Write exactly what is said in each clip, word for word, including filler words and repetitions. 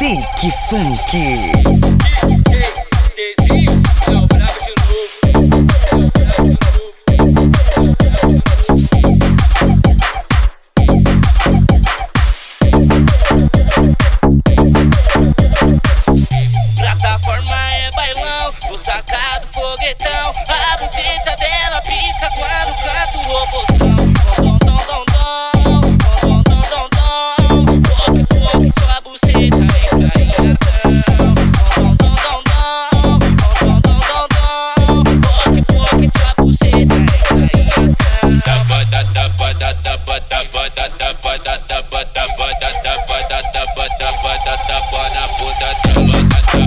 Shake Funk. Plataforma é bailão, o sacado foguetão. A buceta dela pisca quando canta o robôzão. Dom, dom, dom, dom, dom, dom, dom, dom. Pouco, pouco, sua buceta entra em ação. Dom, dom, dom, dom, dom, dom, dom, dom. Pouco, pouco, sua buceta entra em ação. Daba, da, daba, da, daba, daba, da, daba, da, daba, daba, da, daba, da, daba, daba, da, daba na bunda dela.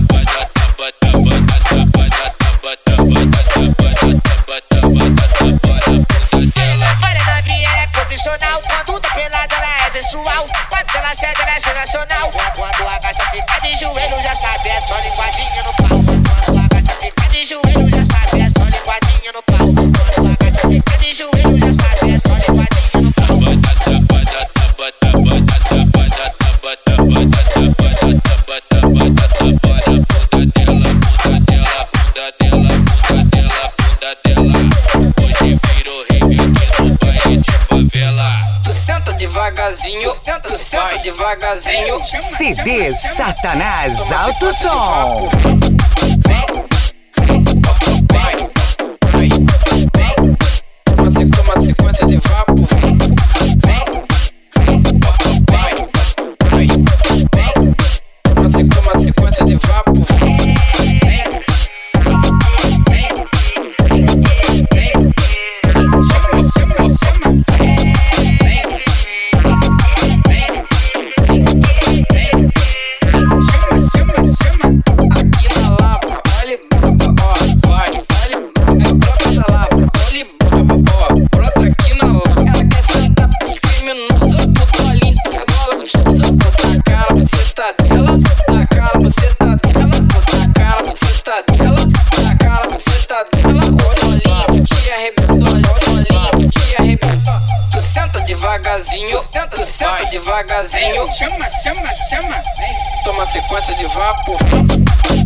Quando tá pelada ela é sensual, quando ela cede ela é sensacional. Quando agacha fica de joelho já sabe, é só linguadinha no pau. Quando agacha fica de joelho já sabe, é só linguadinha no pau. Quando agacha fica de joelho já sabe, é só linguadinha no pau. Devagarzinho, senta, tu senta devagarzinho. C D Satanás Alto Som. Toma sequência de vapo. Toma sequência de vapo. Devagarzinho, senta, senta devagarzinho. Chama, chama, chama. Toma sequência de vapo.